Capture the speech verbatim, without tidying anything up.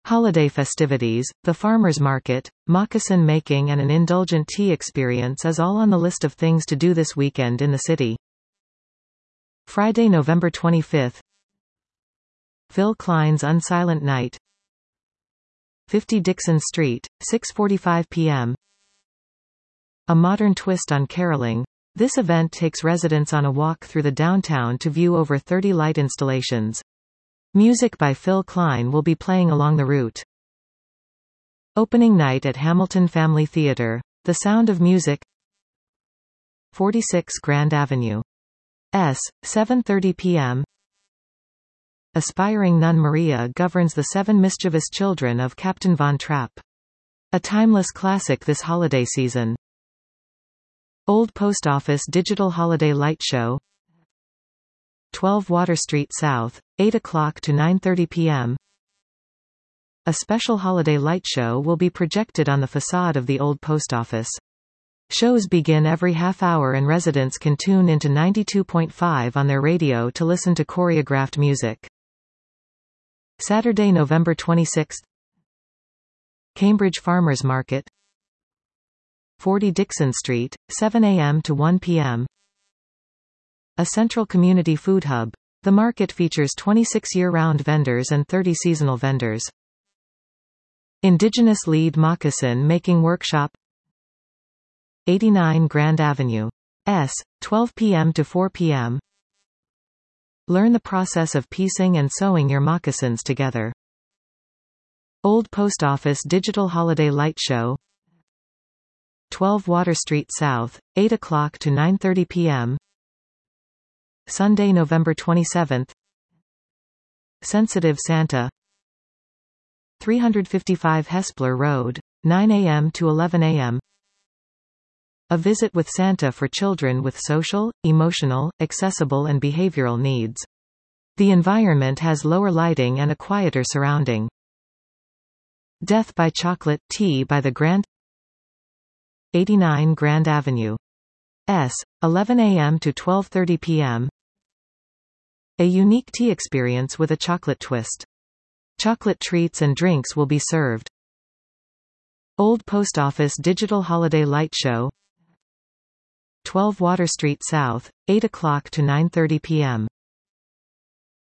Holiday festivities, the farmers market, moccasin making and an indulgent tea experience is all on the list of things to do this weekend in the city. Friday, November twenty-fifth. Phil Klein's Unsilent Night. fifty Dixon Street, six forty-five p m A modern twist on caroling. This event takes residents on a walk through the downtown to view over thirty light installations. Music by Phil Klein will be playing along the route. Opening night at Hamilton Family Theatre. The Sound of Music. forty-six Grand Avenue. S. seven thirty p m Aspiring nun Maria governs the seven mischievous children of Captain Von Trapp. A timeless classic this holiday season. Old Post Office Digital Holiday Light Show. twelve Water Street South, eight o'clock to nine thirty p m A special holiday light show will be projected on the facade of the Old Post Office. Shows begin every half hour and residents can tune into ninety-two point five on their radio to listen to choreographed music. Saturday, November twenty-sixth. Cambridge Farmers Market. forty Dixon Street, seven a m to one p m A central community food hub. The market features twenty-six year-round vendors and thirty seasonal vendors. Indigenous Lead Moccasin Making Workshop. eighty-nine Grand Avenue. S. twelve p m to four p m Learn the process of piecing and sewing your moccasins together. Old Post Office Digital Holiday Light Show. twelve Water Street South, eight o'clock to nine thirty p m Sunday, November twenty-seventh. Sensitive Santa. three fifty-five Hespler Road, nine a m to eleven a m A visit with Santa for children with social, emotional, accessible and behavioral needs. The environment has lower lighting and a quieter surrounding. Death by Chocolate Tea by the Grand. eighty-nine Grand Avenue. S. eleven a m to twelve thirty p m A unique tea experience with a chocolate twist. Chocolate treats and drinks will be served. Old Post Office Digital Holiday Light Show. twelve Water Street South, eight o'clock to nine thirty p m